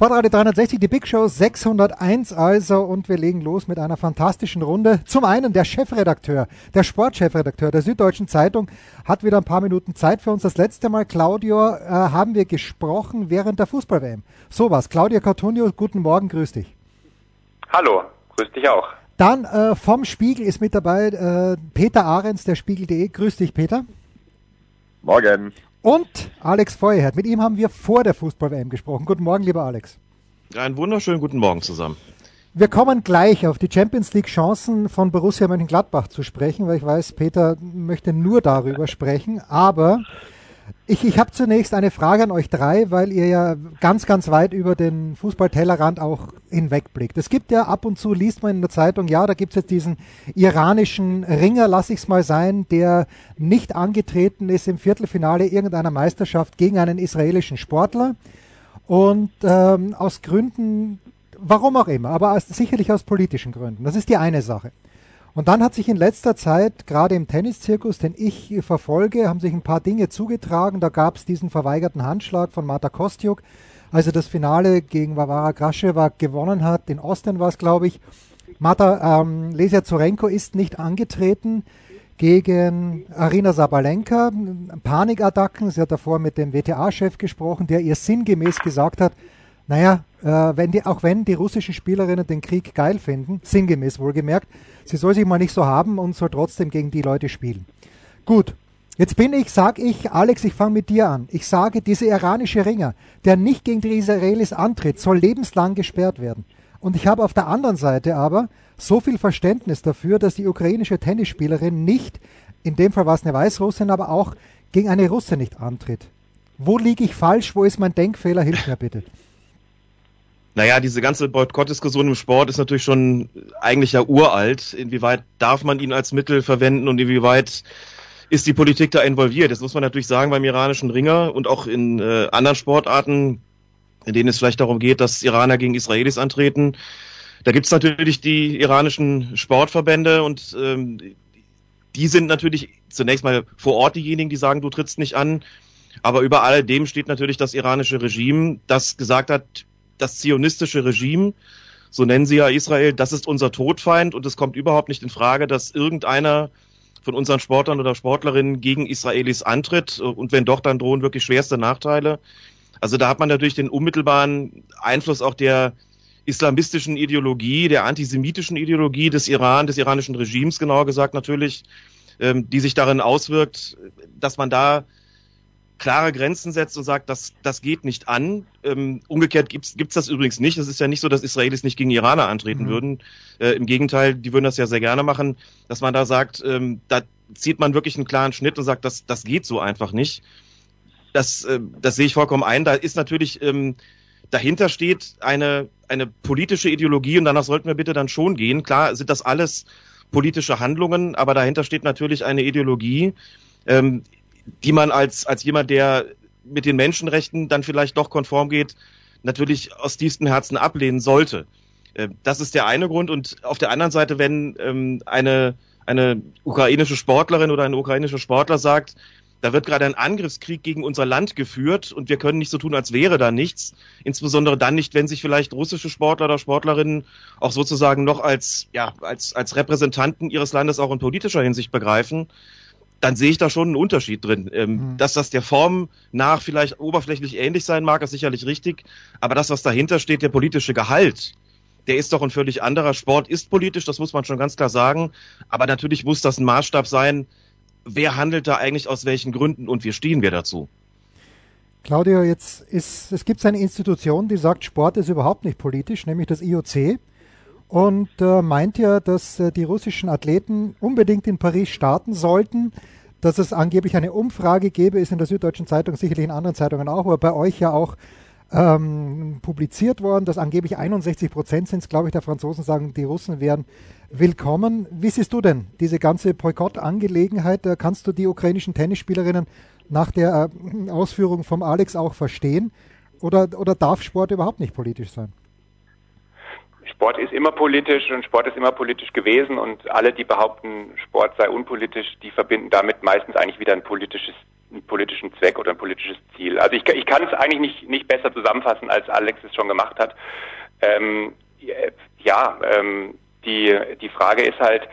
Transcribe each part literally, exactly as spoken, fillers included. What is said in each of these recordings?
Sportradio dreihundertsechzig, die Big Show sechshunderteins also, und wir legen los mit einer fantastischen Runde. Zum einen der Chefredakteur, der Sportchefredakteur der Süddeutschen Zeitung hat wieder ein paar Minuten Zeit für uns. Das letzte Mal, Claudio, äh, haben wir gesprochen während der Fußball-W M. So was. Claudio Cartunio, guten Morgen, grüß dich. Hallo, grüß dich auch. Dann äh, vom Spiegel ist mit dabei äh, Peter Ahrens, der Spiegel punkt de. Grüß dich, Peter. Morgen. Und Alex Feuerherd. Mit ihm haben wir vor der Fußball-W M gesprochen. Guten Morgen, lieber Alex. Ja, einen wunderschönen guten Morgen zusammen. Wir kommen gleich auf die Champions League Chancen von Borussia Mönchengladbach zu sprechen, weil ich weiß, Peter möchte nur darüber sprechen. Aber ich, ich habe zunächst eine Frage an euch drei, weil ihr ja ganz, ganz weit über den Fußballtellerrand auch hinwegblickt. Es gibt ja ab und zu, liest man in der Zeitung, ja, da gibt es jetzt diesen iranischen Ringer, lass ich's mal sein, der nicht angetreten ist im Viertelfinale irgendeiner Meisterschaft gegen einen israelischen Sportler. Und ähm, aus Gründen, warum auch immer, aber aus, sicherlich aus politischen Gründen. Das ist die eine Sache. Und dann hat sich in letzter Zeit, gerade im Tenniszirkus, den ich verfolge, haben sich ein paar Dinge zugetragen. Da gab es diesen verweigerten Handschlag von Marta Kostyuk, als er das Finale gegen Varvara Gracheva gewonnen hat. In Austin war es, glaube ich. Marta ähm, Lesia Zorenko ist nicht angetreten gegen Arina Sabalenka. Panikattacken. Sie hat davor mit dem W T A-Chef gesprochen, der ihr sinngemäß gesagt hat, naja, äh, wenn die, auch wenn die russischen Spielerinnen den Krieg geil finden, sinngemäß wohlgemerkt, sie soll sich mal nicht so haben und soll trotzdem gegen die Leute spielen. Gut, jetzt bin ich, sag ich, Alex, ich fange mit dir an. Ich sage, dieser iranische Ringer, der nicht gegen die Israelis antritt, soll lebenslang gesperrt werden. Und ich habe auf der anderen Seite aber so viel Verständnis dafür, dass die ukrainische Tennisspielerin nicht, in dem Fall war es eine Weißrussin, aber auch gegen eine Russe nicht antritt. Wo liege ich falsch? Wo ist mein Denkfehler? Hilf mir bitte. Naja, diese ganze Boykottdiskussion im Sport ist natürlich schon eigentlich ja uralt. Inwieweit darf man ihn als Mittel verwenden und inwieweit ist die Politik da involviert? Das muss man natürlich sagen beim iranischen Ringer und auch in äh, anderen Sportarten, in denen es vielleicht darum geht, dass Iraner gegen Israelis antreten. Da gibt es natürlich die iranischen Sportverbände und ähm, die sind natürlich zunächst mal vor Ort diejenigen, die sagen, du trittst nicht an. Aber über alledem steht natürlich das iranische Regime, das gesagt hat, das zionistische Regime, so nennen sie ja Israel, das ist unser Todfeind und es kommt überhaupt nicht in Frage, dass irgendeiner von unseren Sportlern oder Sportlerinnen gegen Israelis antritt und wenn doch, dann drohen wirklich schwerste Nachteile. Also da hat man natürlich den unmittelbaren Einfluss auch der islamistischen Ideologie, der antisemitischen Ideologie des Iran, des iranischen Regimes genauer gesagt natürlich, ähm, die sich darin auswirkt, dass man da klare Grenzen setzt und sagt, das, das geht nicht an. Ähm, umgekehrt gibt's, gibt's das übrigens nicht. Es ist ja nicht so, dass Israelis nicht gegen Iraner antreten mhm. würden. Äh, Im Gegenteil, die würden das ja sehr gerne machen, dass man da sagt, ähm, da zieht man wirklich einen klaren Schnitt und sagt, das, das geht so einfach nicht. Das, äh, das sehe ich vollkommen ein. Da ist natürlich, ähm, dahinter steht eine, eine politische Ideologie und danach sollten wir bitte dann schon gehen. Klar sind das alles politische Handlungen, aber dahinter steht natürlich eine Ideologie, ähm, die man als als jemand, der mit den Menschenrechten dann vielleicht doch konform geht, natürlich aus tiefstem Herzen ablehnen sollte. Äh, das ist der eine Grund. Und auf der anderen Seite, wenn ähm, eine eine ukrainische Sportlerin oder ein ukrainischer Sportler sagt, da wird gerade ein Angriffskrieg gegen unser Land geführt und wir können nicht so tun, als wäre da nichts. Insbesondere dann nicht, wenn sich vielleicht russische Sportler oder Sportlerinnen auch sozusagen noch als ja als als Repräsentanten ihres Landes auch in politischer Hinsicht begreifen. Dann sehe ich da schon einen Unterschied drin. Ähm, mhm. Dass das der Form nach vielleicht oberflächlich ähnlich sein mag, ist sicherlich richtig. Aber das, was dahinter steht, der politische Gehalt, der ist doch ein völlig anderer. Sport ist politisch, das muss man schon ganz klar sagen. Aber natürlich muss das ein Maßstab sein, wer handelt da eigentlich aus welchen Gründen und wie stehen wir dazu? Claudio, jetzt ist, es gibt eine Institution, die sagt, Sport ist überhaupt nicht politisch, nämlich das I O C. Und äh, meint ja, dass äh, die russischen Athleten unbedingt in Paris starten sollten, dass es angeblich eine Umfrage gäbe, ist in der Süddeutschen Zeitung, sicherlich in anderen Zeitungen auch, aber bei euch ja auch ähm, publiziert worden, dass angeblich einundsechzig Prozent sind, glaube ich, der Franzosen sagen, die Russen wären willkommen. Wie siehst du denn diese ganze Boykott-Angelegenheit? Äh, kannst du die ukrainischen Tennisspielerinnen nach der äh, Ausführung vom Alex auch verstehen? Oder, oder darf Sport überhaupt nicht politisch sein? Sport ist immer politisch und Sport ist immer politisch gewesen und alle, die behaupten, Sport sei unpolitisch, die verbinden damit meistens eigentlich wieder ein politisches einen politischen Zweck oder ein politisches Ziel. Also ich, ich kann es eigentlich nicht, nicht besser zusammenfassen, als Alex es schon gemacht hat. Ähm, ja, ähm, die, die Frage ist halt,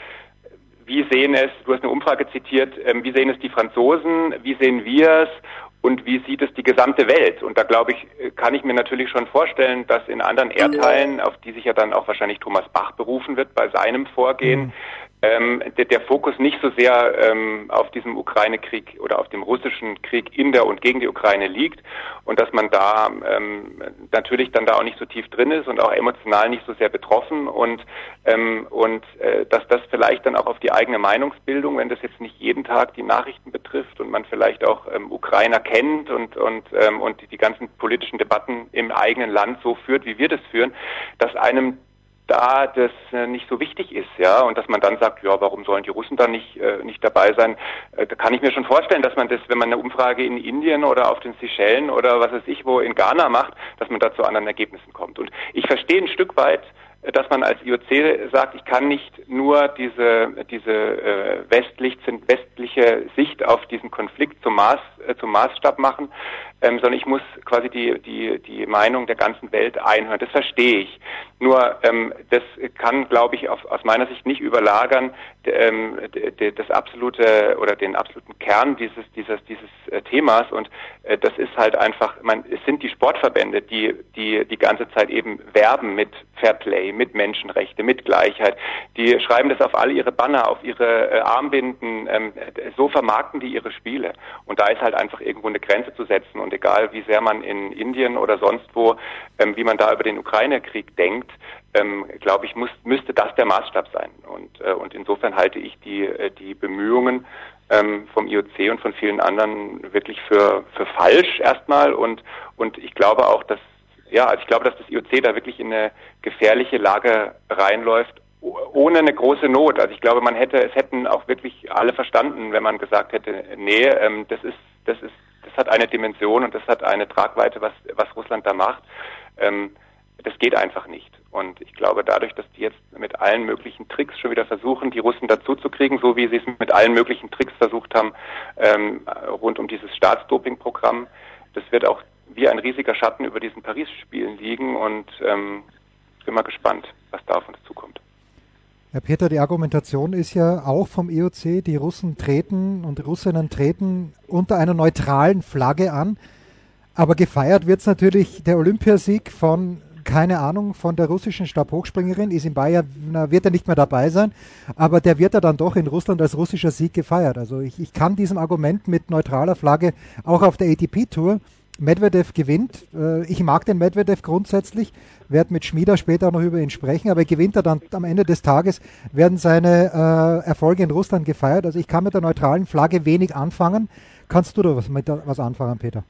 wie sehen es, du hast eine Umfrage zitiert, ähm, wie sehen es die Franzosen, wie sehen wir es und wie sieht es die gesamte Welt? Und da glaube ich, kann ich mir natürlich schon vorstellen, dass in anderen Erdteilen, auf die sich ja dann auch wahrscheinlich Thomas Bach berufen wird bei seinem Vorgehen, mhm. ähm, der, der Fokus nicht so sehr ähm, auf diesem Ukraine-Krieg oder auf dem russischen Krieg in der und gegen die Ukraine liegt und dass man da ähm, natürlich dann da auch nicht so tief drin ist und auch emotional nicht so sehr betroffen und ähm, und äh, dass das vielleicht dann auch auf die eigene Meinungsbildung, wenn das jetzt nicht jeden Tag die Nachrichten betrifft und man vielleicht auch ähm, Ukrainer kennt und und ähm, und die, die ganzen politischen Debatten im eigenen Land so führt, wie wir das führen, dass einem da das äh, nicht so wichtig ist, ja, und dass man dann sagt, ja, warum sollen die Russen da nicht äh, nicht dabei sein? Äh, da kann ich mir schon vorstellen, dass man das, wenn man eine Umfrage in Indien oder auf den Seychellen oder was weiß ich wo in Ghana macht, dass man da zu anderen Ergebnissen kommt. Und ich verstehe ein Stück weit, dass man als I O C sagt, ich kann nicht nur diese diese äh, westlich westliche Sicht auf diesen Konflikt zum Maß äh, zum Maßstab machen, ähm, sondern ich muss quasi die die die Meinung der ganzen Welt einhören. Das verstehe ich. Nur ähm, das kann, glaube ich, auf, aus meiner Sicht nicht überlagern ähm, d, d, das absolute oder den absoluten Kern dieses dieses dieses äh, Themas. Und äh, das ist halt einfach, man, es sind die Sportverbände, die die die ganze Zeit eben werben mit Fairplay, mit Menschenrechte, mit Gleichheit. Die schreiben das auf all ihre Banner, auf ihre äh, Armbinden. Ähm, so vermarkten die ihre Spiele. Und da ist halt einfach irgendwo eine Grenze zu setzen. Und egal, wie sehr man in Indien oder sonst wo, ähm, wie man da über den Ukraine-Krieg denkt, ähm, glaube ich, muss, müsste das der Maßstab sein. Und, äh, und insofern halte ich die, äh, die Bemühungen ähm, vom I O C und von vielen anderen wirklich für, für falsch erstmal. Und, und ich glaube auch, dass Ja, also ich glaube, dass das I O C da wirklich in eine gefährliche Lage reinläuft, ohne eine große Not. Also ich glaube, man hätte, es hätten auch wirklich alle verstanden, wenn man gesagt hätte, nee, ähm, das ist, das ist, das hat eine Dimension und das hat eine Tragweite, was, was Russland da macht. Ähm, das geht einfach nicht. Und ich glaube, dadurch, dass die jetzt mit allen möglichen Tricks schon wieder versuchen, die Russen dazu zu kriegen, so wie sie es mit allen möglichen Tricks versucht haben, ähm, rund um dieses Staatsdopingprogramm, das wird auch wie ein riesiger Schatten über diesen Paris-Spielen liegen und ähm, bin mal gespannt, was da auf uns zukommt. Herr Peter, die Argumentation ist ja auch vom I O C, die Russen treten und die Russinnen treten unter einer neutralen Flagge an, aber gefeiert wird es natürlich der Olympiasieg von, keine Ahnung, von der russischen Stabhochspringerin, Isinbaja wird er nicht mehr dabei sein, aber der wird ja dann doch in Russland als russischer Sieg gefeiert. Also ich, ich kann diesem Argument mit neutraler Flagge auch auf der A T P-Tour, Medvedev gewinnt. Ich mag den Medvedev grundsätzlich, werde mit Schmieder später auch noch über ihn sprechen, aber gewinnt er dann am Ende des Tages, werden seine äh, Erfolge in Russland gefeiert. Also ich kann mit der neutralen Flagge wenig anfangen. Kannst du da was, mit da, was anfangen, Peter?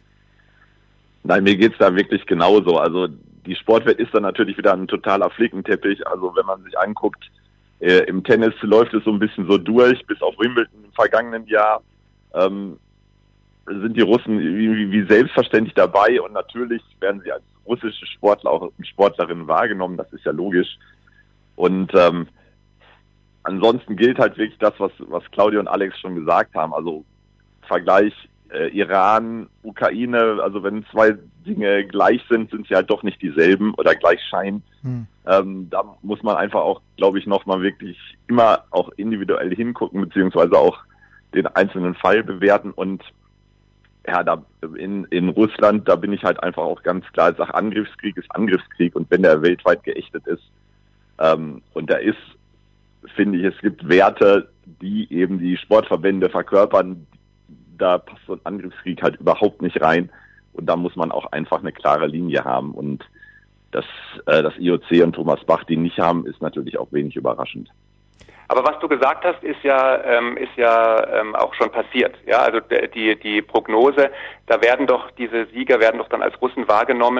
Nein, mir geht's da wirklich genauso. Also die Sportwelt ist dann natürlich wieder ein totaler Flickenteppich. Also wenn man sich anguckt, äh, im Tennis läuft es so ein bisschen so durch, bis auf Wimbledon im vergangenen Jahr. Ähm, sind die Russen wie, wie selbstverständlich dabei und natürlich werden sie als russische Sportler auch Sportlerinnen wahrgenommen, das ist ja logisch. Und ähm, ansonsten gilt halt wirklich das, was, was Claudia und Alex schon gesagt haben, also Vergleich äh, Iran, Ukraine, also wenn zwei Dinge gleich sind, sind sie halt doch nicht dieselben oder gleich scheinen. Hm. Ähm, da muss man einfach auch, glaube ich, nochmal wirklich immer auch individuell hingucken, beziehungsweise auch den einzelnen Fall bewerten und ja, da in, in Russland, da bin ich halt einfach auch ganz klar, ich sage, Angriffskrieg ist Angriffskrieg und wenn der weltweit geächtet ist, ähm, und da ist, finde ich, es gibt Werte, die eben die Sportverbände verkörpern, da passt so ein Angriffskrieg halt überhaupt nicht rein und da muss man auch einfach eine klare Linie haben und dass äh, das I O C und Thomas Bach die nicht haben, ist natürlich auch wenig überraschend. Aber was du gesagt hast, ist ja ähm, ist ja ähm, auch schon passiert. Ja, also die die Prognose, da werden doch diese Sieger werden doch dann als Russen wahrgenommen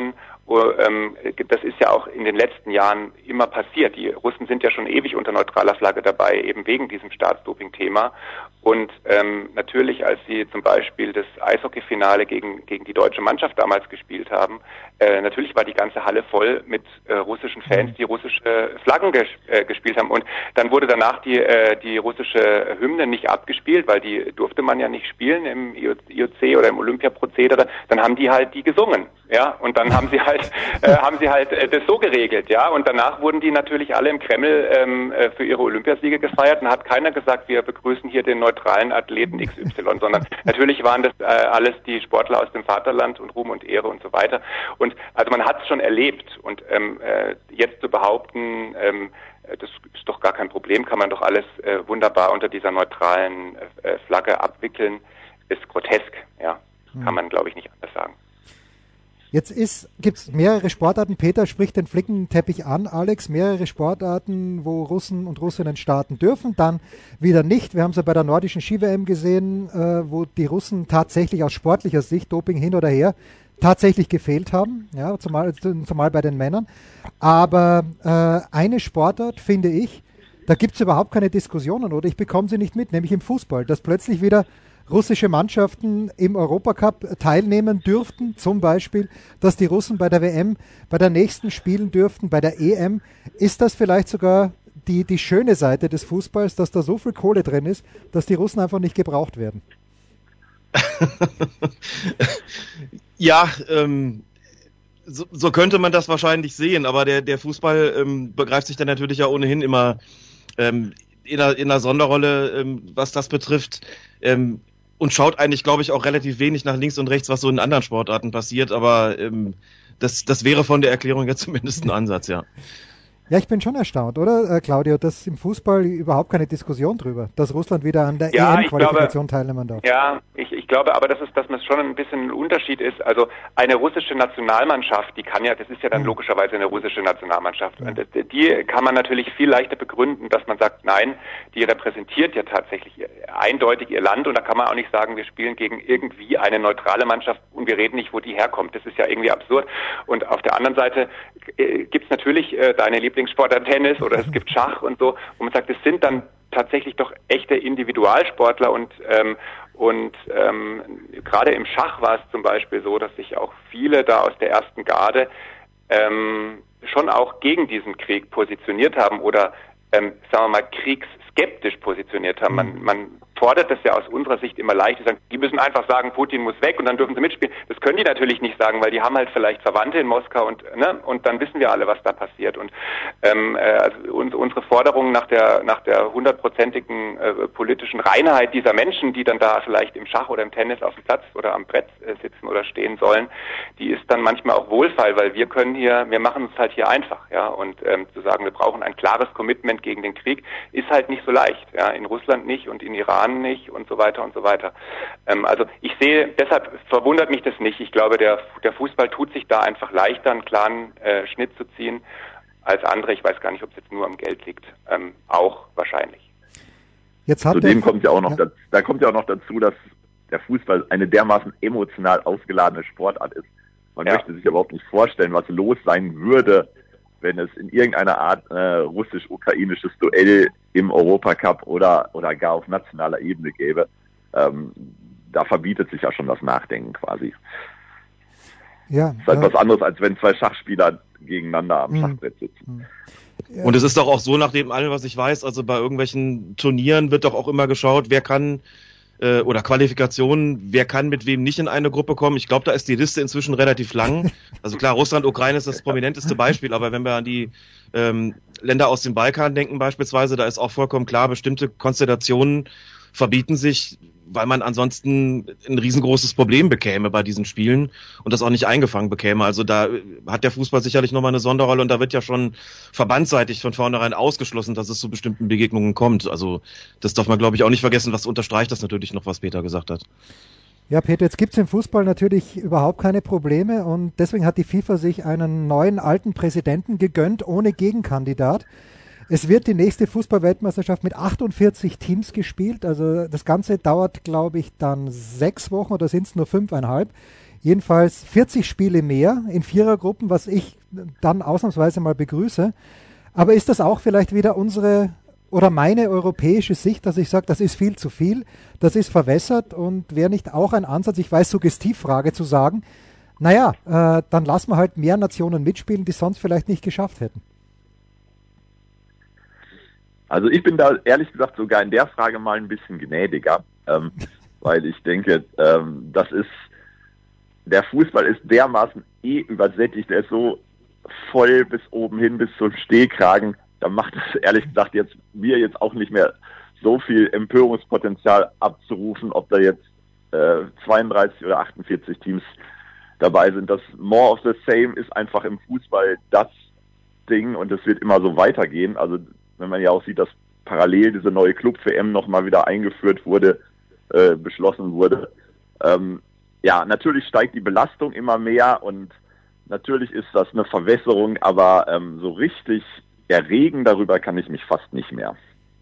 Das ist ja auch in den letzten Jahren immer passiert. Die Russen sind ja schon ewig unter neutraler Flagge dabei, eben wegen diesem Staatsdoping-Thema. Und ähm, natürlich, als sie zum Beispiel das Eishockeyfinale gegen gegen die deutsche Mannschaft damals gespielt haben, äh, natürlich war die ganze Halle voll mit äh, russischen Fans, die russische Flaggen ges äh, gespielt haben. Und dann wurde danach die äh, die russische Hymne nicht abgespielt, weil die durfte man ja nicht spielen im I O C oder im Olympiaprozedere. Dann haben die halt die gesungen, ja. Und dann haben sie halt äh, haben sie halt äh, das so geregelt, ja. Und danach wurden die natürlich alle im Kreml ähm, äh, für ihre Olympiasiege gefeiert. Und hat keiner gesagt, wir begrüßen hier den neutralen Athleten X Y, sondern natürlich waren das äh, alles die Sportler aus dem Vaterland und Ruhm und Ehre und so weiter. Und also man hat es schon erlebt. Und ähm, äh, jetzt zu behaupten, ähm, das ist doch gar kein Problem, kann man doch alles äh, wunderbar unter dieser neutralen äh, Flagge abwickeln, ist grotesk, ja. Hm. Kann man, glaube ich, nicht anders sagen. Jetzt ist, gibt's mehrere Sportarten, Peter spricht den Flickenteppich an, Alex, mehrere Sportarten, wo Russen und Russinnen starten dürfen, dann wieder nicht. Wir haben es ja bei der nordischen Ski-W M gesehen, äh, wo die Russen tatsächlich aus sportlicher Sicht, Doping hin oder her, tatsächlich gefehlt haben, ja, zumal, zumal bei den Männern. Aber äh, eine Sportart, finde ich, da gibt's überhaupt keine Diskussionen, oder ich bekomme sie nicht mit, nämlich im Fußball, dass plötzlich wieder russische Mannschaften im Europacup teilnehmen dürften, zum Beispiel, dass die Russen bei der W M, bei der nächsten spielen dürften, bei der E M. Ist das vielleicht sogar die, die schöne Seite des Fußballs, dass da so viel Kohle drin ist, dass die Russen einfach nicht gebraucht werden? Ja, ähm, so, so könnte man das wahrscheinlich sehen, aber der, der Fußball ähm, begreift sich dann natürlich ja ohnehin immer ähm, in, einer, in einer Sonderrolle, ähm, was das betrifft, ähm, und schaut eigentlich, glaube ich, auch relativ wenig nach links und rechts, was so in anderen Sportarten passiert, aber ähm, das, das wäre von der Erklärung ja zumindest ein Ansatz, ja. Ja, ich bin schon erstaunt, oder, äh, Claudio, dass im Fußball überhaupt keine Diskussion drüber, dass Russland wieder an der ja, E M-Qualifikation teilnehmen darf. Ja, ich, ich glaube aber, dass es, dass es schon ein bisschen ein Unterschied ist. Also eine russische Nationalmannschaft, die kann ja, das ist ja dann mhm. logischerweise eine russische Nationalmannschaft. Mhm. Und die kann man natürlich viel leichter begründen, dass man sagt, nein, die repräsentiert ja tatsächlich eindeutig ihr Land und da kann man auch nicht sagen, wir spielen gegen irgendwie eine neutrale Mannschaft und wir reden nicht, wo die herkommt. Das ist ja irgendwie absurd. Und auf der anderen Seite äh, gibt's natürlich äh, deine Lieblingssportart Tennis oder es gibt Schach und so, wo man sagt, es sind dann tatsächlich doch echte Individualsportler und ähm, und ähm, gerade im Schach war es zum Beispiel so, dass sich auch viele da aus der ersten Garde ähm, schon auch gegen diesen Krieg positioniert haben oder ähm, sagen wir mal kriegsskeptisch positioniert haben. Man, man fordert das ja aus unserer Sicht immer leicht. Die sagen, die müssen einfach sagen, Putin muss weg und dann dürfen sie mitspielen. Das können die natürlich nicht sagen, weil die haben halt vielleicht Verwandte in Moskau und ne und dann wissen wir alle, was da passiert. Und ähm, äh, also uns, unsere Forderung nach der nach der hundertprozentigen äh, politischen Reinheit dieser Menschen, die dann da vielleicht im Schach oder im Tennis auf dem Platz oder am Brett äh, sitzen oder stehen sollen, die ist dann manchmal auch wohlfeil, weil wir können hier, wir machen es halt hier einfach, ja. Und ähm, zu sagen, wir brauchen ein klares Commitment gegen den Krieg, ist halt nicht so leicht, ja. In Russland nicht und in Iran nicht und so weiter und so weiter. Ähm, also ich sehe, deshalb verwundert mich das nicht. Ich glaube, der der Fußball tut sich da einfach leichter, einen klaren äh, Schnitt zu ziehen als andere. Ich weiß gar nicht, ob es jetzt nur am Geld liegt. Ähm, auch wahrscheinlich. Jetzt hat Zudem kommt ja auch noch, ja. da, da kommt ja auch noch dazu, dass der Fußball eine dermaßen emotional aufgeladene Sportart ist. Man ja. möchte sich überhaupt nicht vorstellen, was los sein würde, wenn es in irgendeiner Art äh, russisch-ukrainisches Duell im Europacup oder oder gar auf nationaler Ebene gäbe. Ähm, da verbietet sich ja schon das Nachdenken quasi. Ja, das ist halt ja. was anderes, als wenn zwei Schachspieler gegeneinander am mhm. Schachbrett sitzen. Mhm. Ja. Und es ist doch auch so, nach dem allem, was ich weiß, also bei irgendwelchen Turnieren wird doch auch immer geschaut, wer kann äh, oder Qualifikationen, wer kann mit wem nicht in eine Gruppe kommen. Ich glaube, da ist die Liste inzwischen relativ lang. Also klar, Russland, Ukraine ist das prominenteste Beispiel, aber wenn wir an die ähm, Länder aus dem Balkan denken beispielsweise, da ist auch vollkommen klar, bestimmte Konstellationen verbieten sich, weil man ansonsten ein riesengroßes Problem bekäme bei diesen Spielen und das auch nicht eingefangen bekäme. Also da hat der Fußball sicherlich nochmal eine Sonderrolle und da wird ja schon verbandsseitig von vornherein ausgeschlossen, dass es zu bestimmten Begegnungen kommt. Also das darf man, glaube ich, auch nicht vergessen. Was unterstreicht das natürlich noch, was Peter gesagt hat. Ja, Peter, jetzt gibt es im Fußball natürlich überhaupt keine Probleme und deswegen hat die FIFA sich einen neuen alten Präsidenten gegönnt, ohne Gegenkandidat. Es wird die nächste Fußball-Weltmeisterschaft mit achtundvierzig Teams gespielt. Also das Ganze dauert, glaube ich, dann sechs Wochen oder sind es nur fünfeinhalb. Jedenfalls vierzig Spiele mehr in Vierergruppen, was ich dann ausnahmsweise mal begrüße. Aber ist das auch vielleicht wieder unsere oder meine europäische Sicht, dass ich sage, das ist viel zu viel, das ist verwässert und wäre nicht auch ein Ansatz, ich weiß, Suggestivfrage zu sagen, naja, äh, dann lassen wir halt mehr Nationen mitspielen, die sonst vielleicht nicht geschafft hätten. Also ich bin da ehrlich gesagt sogar in der Frage mal ein bisschen gnädiger, ähm, weil ich denke, ähm, das ist, der Fußball ist dermaßen eh übersättigt, der ist so voll bis oben hin, bis zum Stehkragen, da macht es ehrlich gesagt jetzt mir jetzt auch nicht mehr so viel Empörungspotenzial abzurufen, ob da jetzt äh, zweiunddreißig oder achtundvierzig Teams dabei sind. Das More of the Same ist einfach im Fußball das Ding und es wird immer so weitergehen. Also wenn man ja auch sieht, dass parallel diese neue Club-W M nochmal wieder eingeführt wurde, äh, beschlossen wurde. Ähm, ja, natürlich steigt die Belastung immer mehr und natürlich ist das eine Verwässerung, aber ähm, so richtig erregen darüber kann ich mich fast nicht mehr.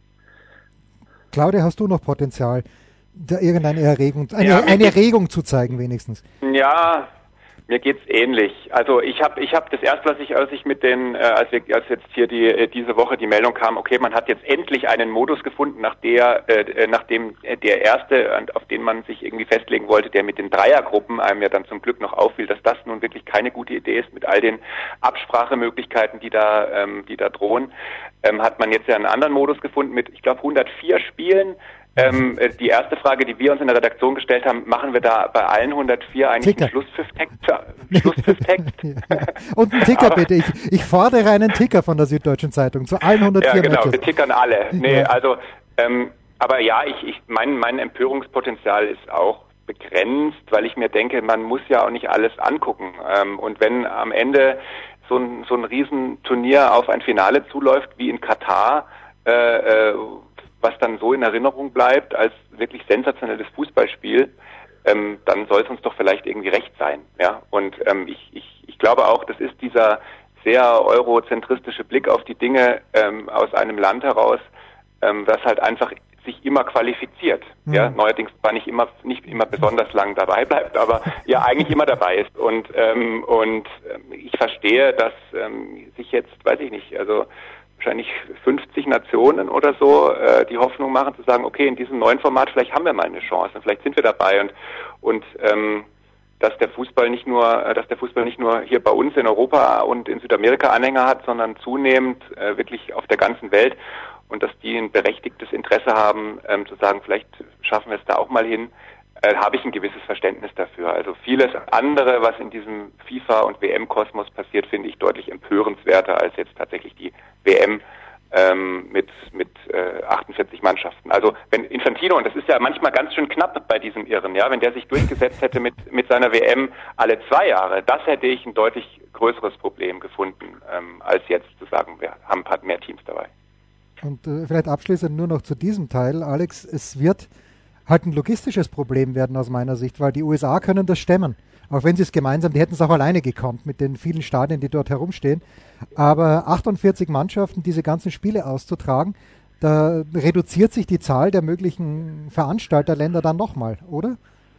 Claudia, hast du noch Potenzial, da irgendeine Erregung, eine, ja, eine Erregung zu zeigen wenigstens? Ja, mir geht's ähnlich. Also ich habe ich habe das erste, was ich als ich mit den äh, als wir als jetzt hier die äh, diese Woche die Meldung kam, okay, man hat jetzt endlich einen Modus gefunden, nach der äh, nachdem der erste, auf den man sich irgendwie festlegen wollte, der mit den Dreiergruppen einem ja dann zum Glück noch auffiel, dass das nun wirklich keine gute Idee ist mit all den Absprachemöglichkeiten, die da ähm, die da drohen, ähm, hat man jetzt ja einen anderen Modus gefunden mit, ich glaube, hundertvier Spielen. Ähm, die erste Frage, die wir uns in der Redaktion gestellt haben, machen wir da bei allen hundertvier eigentlich Ticker. einen Schlusspfiff-Text? Schlusspfiff-Text? Und einen Ticker Aber, bitte. Ich, ich fordere einen Ticker von der Süddeutschen Zeitung zu allen hundertvier Ja, genau, Matches. wir tickern alle. Nee, Ja. also, ähm, aber ja, ich, ich, mein, mein Empörungspotenzial ist auch begrenzt, weil ich mir denke, man muss ja auch nicht alles angucken. Ähm, und wenn am Ende so ein, so ein Riesenturnier auf ein Finale zuläuft, wie in Katar, äh, äh, was dann so in Erinnerung bleibt als wirklich sensationelles Fußballspiel, ähm, dann soll es uns doch vielleicht irgendwie recht sein. Ja? Und ähm, ich, ich, ich glaube auch, das ist dieser sehr eurozentristische Blick auf die Dinge ähm, aus einem Land heraus, ähm, das halt einfach sich immer qualifiziert. Mhm. Ja? Neuerdings zwar nicht immer nicht immer besonders lang dabei bleibt, aber ja eigentlich immer dabei ist. Und ähm, und ähm, ich verstehe, dass ähm, sich jetzt, weiß ich nicht, also wahrscheinlich fünfzig Nationen oder so äh, die Hoffnung machen zu sagen, okay, in diesem neuen Format vielleicht haben wir mal eine Chance, vielleicht sind wir dabei und und ähm, dass der Fußball nicht nur, dass der Fußball nicht nur hier bei uns in Europa und in Südamerika Anhänger hat, sondern zunehmend äh, wirklich auf der ganzen Welt und dass die ein berechtigtes Interesse haben, ähm, zu sagen, vielleicht schaffen wir es da auch mal hin, äh, habe ich ein gewisses Verständnis dafür. Also vieles andere, was in diesem FIFA- und W M-Kosmos passiert, finde ich deutlich empörenswerter als jetzt tatsächlich die W M ähm, mit mit äh, achtundvierzig Mannschaften. Also wenn Infantino, und das ist ja manchmal ganz schön knapp bei diesem Irren, ja, wenn der sich durchgesetzt hätte mit mit seiner W M alle zwei Jahre, das hätte ich ein deutlich größeres Problem gefunden, ähm, als jetzt zu sagen, wir haben ein paar mehr Teams dabei. Und äh, vielleicht abschließend nur noch zu diesem Teil, Alex, es wird halt ein logistisches Problem werden aus meiner Sicht, weil die U S A können das stemmen. Auch wenn sie es gemeinsam, die hätten es auch alleine gekonnt mit den vielen Stadien, die dort herumstehen. Aber achtundvierzig Mannschaften, diese ganzen Spiele auszutragen, da reduziert sich die Zahl der möglichen Veranstalterländer dann nochmal, oder?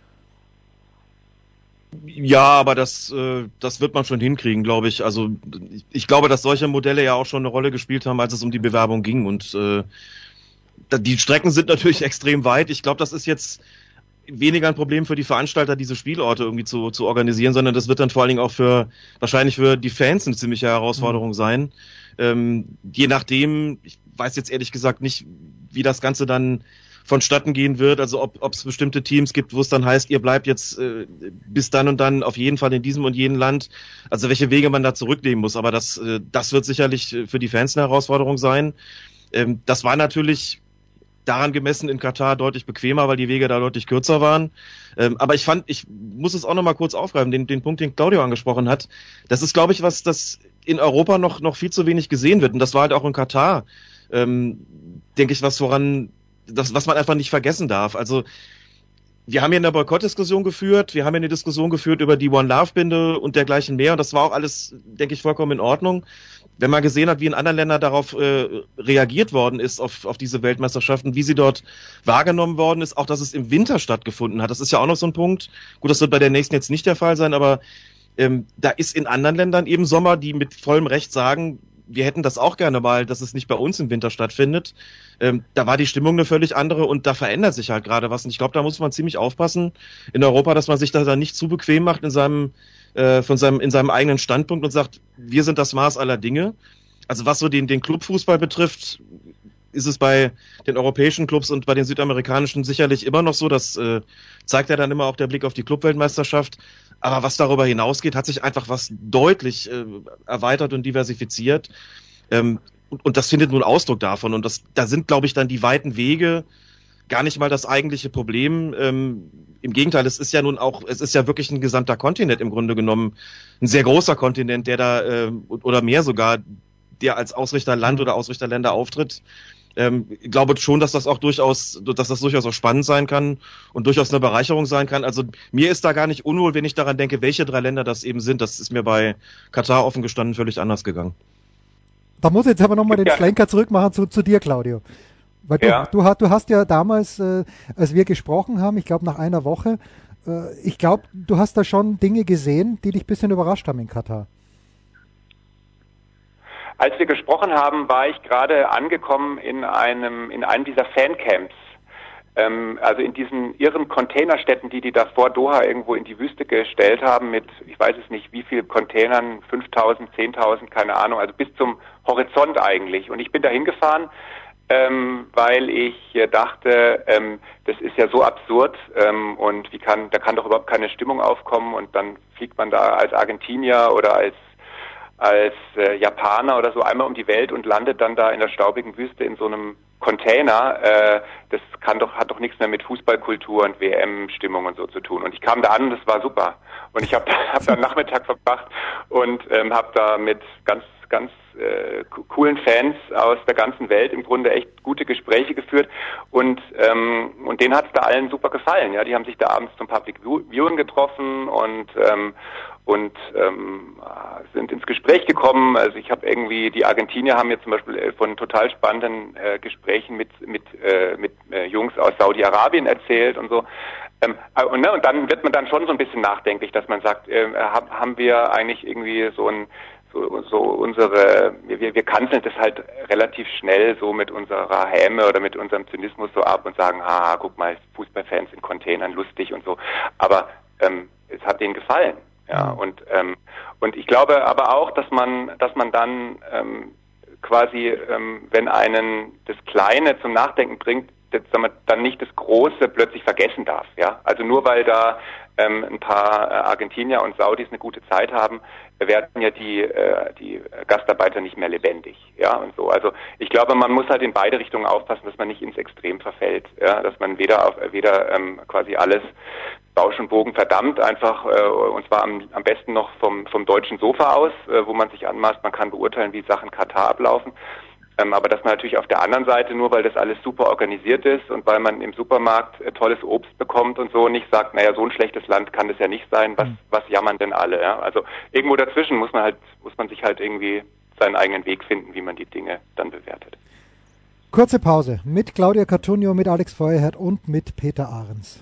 Ja, aber das, äh, das wird man schon hinkriegen, glaube ich. Also ich, ich glaube, dass solche Modelle ja auch schon eine Rolle gespielt haben, als es um die Bewerbung ging. Und äh, die Strecken sind natürlich extrem weit. Ich glaube, das ist jetzt weniger ein Problem für die Veranstalter, diese Spielorte irgendwie zu, zu organisieren, sondern das wird dann vor allen Dingen auch für, wahrscheinlich für die Fans eine ziemliche Herausforderung mhm. sein. Ähm, je nachdem, ich weiß jetzt ehrlich gesagt nicht, wie das Ganze dann vonstatten gehen wird, also ob ob es bestimmte Teams gibt, wo es dann heißt, ihr bleibt jetzt äh, bis dann und dann auf jeden Fall in diesem und jenem Land, also welche Wege man da zurücknehmen muss, aber das äh, das wird sicherlich für die Fans eine Herausforderung sein. Ähm, das war natürlich daran gemessen in Katar deutlich bequemer, weil die Wege da deutlich kürzer waren. Ähm, aber ich fand, ich muss es auch nochmal kurz aufgreifen, den, den Punkt, den Claudio angesprochen hat. Das ist, glaube ich, was, das in Europa noch, noch viel zu wenig gesehen wird. Und das war halt auch in Katar, ähm, denke ich, was woran, das, was man einfach nicht vergessen darf. Also, wir haben hier eine Boykottdiskussion geführt, wir haben hier eine Diskussion geführt über die One Love Binde und dergleichen mehr. Und das war auch alles, denke ich, vollkommen in Ordnung. wenn man gesehen hat, wie in anderen Ländern darauf äh, reagiert worden ist, auf, auf diese Weltmeisterschaften, wie sie dort wahrgenommen worden ist, auch dass es im Winter stattgefunden hat. Das ist ja auch noch so ein Punkt. Gut, das wird bei der nächsten jetzt nicht der Fall sein, aber ähm, da ist in anderen Ländern eben Sommer, die mit vollem Recht sagen, wir hätten das auch gerne mal, dass es nicht bei uns im Winter stattfindet. Ähm, da war die Stimmung eine völlig andere und da verändert sich halt gerade was. Und ich glaube, da muss man ziemlich aufpassen in Europa, dass man sich da nicht zu bequem macht in seinem, äh, von seinem, in seinem eigenen Standpunkt und sagt, wir sind das Maß aller Dinge. Also was so den, den Clubfußball betrifft, ist es bei den europäischen Clubs und bei den südamerikanischen sicherlich immer noch so. Das äh, zeigt ja dann immer auch der Blick auf die Clubweltmeisterschaft. Aber was darüber hinausgeht, hat sich einfach was deutlich äh, erweitert und diversifiziert. Ähm, und, und das findet nun Ausdruck davon. Und das, da sind, glaube ich, dann die weiten Wege gar nicht mal das eigentliche Problem. Ähm, Im Gegenteil, es ist ja nun auch, es ist ja wirklich ein gesamter Kontinent im Grunde genommen. Ein sehr großer Kontinent, der da, äh, oder mehr sogar, der als Ausrichterland oder Ausrichterländer auftritt. Ähm, ich glaube schon, dass das auch durchaus, dass das durchaus auch spannend sein kann und durchaus eine Bereicherung sein kann. Also mir ist da gar nicht unwohl, wenn ich daran denke, welche drei Länder das eben sind. Das ist mir bei Katar offen gestanden völlig anders gegangen. Da muss ich jetzt aber nochmal den ja. Schlenker zurück machen zu, zu dir, Claudio. Weil du, ja. du, du hast ja damals, äh, als wir gesprochen haben, ich glaube nach einer Woche, äh, ich glaube, du hast da schon Dinge gesehen, die dich ein bisschen überrascht haben in Katar. Als wir gesprochen haben, war ich gerade angekommen in einem in einem dieser Fancamps, ähm, also in diesen irren Containerstädten, die die da vor Doha irgendwo in die Wüste gestellt haben mit, ich weiß es nicht, wie viel Containern, fünftausend, zehntausend, keine Ahnung, also bis zum Horizont eigentlich. Und ich bin da hingefahren, ähm, weil ich äh, dachte, ähm, das ist ja so absurd ähm, und wie kann, da kann doch überhaupt keine Stimmung aufkommen und dann fliegt man da als Argentinier oder als als äh, Japaner oder so einmal um die Welt und landet dann da in der staubigen Wüste in so einem Container. Äh, das kann doch, hat doch nichts mehr mit Fußballkultur und W M-Stimmung und so zu tun. Und ich kam da an und das war super. Und ich habe da, hab da einen Nachmittag verbracht und ähm, habe da mit ganz, ganz äh, coolen Fans aus der ganzen Welt im Grunde echt gute Gespräche geführt. Und ähm, und denen hat es da allen super gefallen. Ja, die haben sich da abends zum Public Viewing getroffen und ähm, und ähm, sind ins Gespräch gekommen. Also ich habe irgendwie, die Argentinier haben mir zum Beispiel von total spannenden äh, Gesprächen mit mit äh, mit äh, Jungs aus Saudi-Arabien erzählt und so. Ähm, und, ne, und dann wird man dann schon so ein bisschen nachdenklich, dass man sagt, äh, haben wir eigentlich irgendwie so ein so, so unsere, wir, wir kanzeln das halt relativ schnell so mit unserer Häme oder mit unserem Zynismus so ab und sagen, haha, guck mal, Fußballfans in Containern, lustig und so. Aber ähm, es hat denen gefallen. Ja, und ähm, und ich glaube aber auch, dass man, dass man dann ähm, quasi, ähm, wenn einen das Kleine zum Nachdenken bringt, das, sagen wir, dann nicht das Große plötzlich vergessen darf. Ja, also nur weil da ähm, ein paar äh, Argentinier und Saudis eine gute Zeit haben, werden ja die äh, die Gastarbeiter nicht mehr lebendig. Ja, und so. Also ich glaube, man muss halt in beide Richtungen aufpassen, dass man nicht ins Extrem verfällt. Ja, dass man weder auf weder ähm, quasi alles Bausch und Bogen verdammt, einfach, äh, und zwar am, am besten noch vom, vom deutschen Sofa aus, äh, wo man sich anmaßt, man kann beurteilen, wie Sachen Katar ablaufen. Ähm, aber dass man natürlich auf der anderen Seite, nur weil das alles super organisiert ist und weil man im Supermarkt äh, tolles Obst bekommt und so, nicht sagt, naja, so ein schlechtes Land kann das ja nicht sein, was, was jammern denn alle, ja? Also irgendwo dazwischen muss man halt, muss man sich halt irgendwie seinen eigenen Weg finden, wie man die Dinge dann bewertet. Kurze Pause mit Claudia Cartunio, mit Alex Feuerherd und mit Peter Ahrens.